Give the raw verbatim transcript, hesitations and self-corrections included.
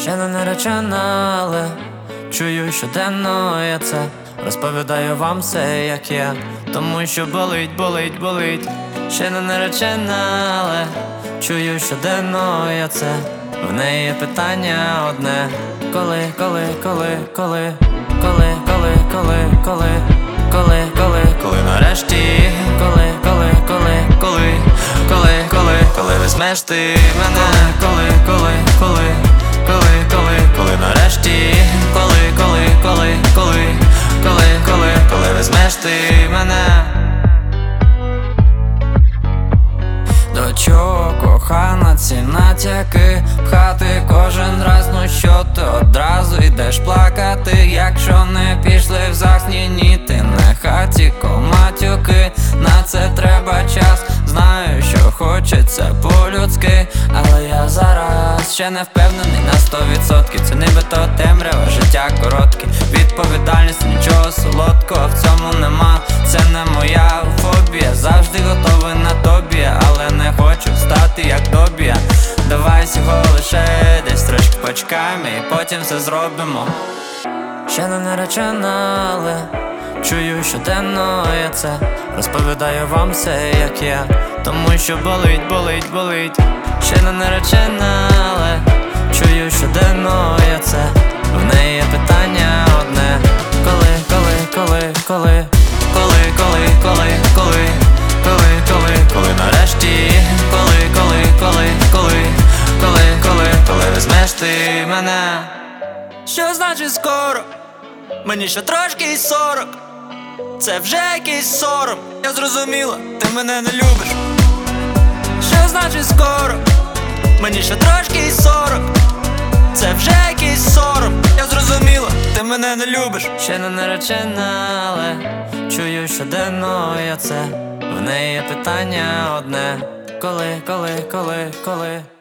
Ще не наречена, але чую щоденно я це. Розповідаю вам все, як є, тому що болить, болить, болить. Ще не наречена, але чую щоденно я це. В неї є питання одне: коли, коли, коли, коли, коли, коли, коли, коли, коли, коли, коли нарешті, коли, коли, коли, коли, коли, коли, коли візьмеш ти мене, коли, коли, коли, коли, коли, коли нарешті, коли, коли, коли, коли, коли, коли, коли візьмеш ти мене. До чого, кохана, ці натяки пхати кожен раз, ну що ти одразу йдеш плакати? Якщо не пішли в ЗАГС, ні, ні, ти не хаті, коматюки. На це треба час, знаю, що хочеться по-людськи, але я зараз ще не впевнений на сто відсотків. Це нібито темрява, життя коротке, відповідальність, нічого солодкого в цьому нема. Це не моя фобія, завжди готовий на тобі, але не хочу стати як Добі. Давай всього лише десь трошки почекаємо і потім все зробимо. Ще не наречена, але чую щоденно я це. Розповідаю вам все, як є, тому що болить, болить, болить. Ще не наречена, але чую щоденно я це. В неї є питання одне: коли, коли, коли, коли, коли, коли, коли, коли, коли, коли, коли нарешті, коли, коли, коли, коли, коли, коли, коли візьмеш ти мене. Що значить скоро? Мені ще трошки й сорок. Це вже якийсь сором. Я зрозуміла, ти мене не любиш. Що значить скоро? Мені ще трошки й сорок. Це вже якийсь сором. Я зрозуміла, ти мене не любиш. Ще не наречена, але чую щоденно я це. В неї є питання одне: коли, коли, коли, коли.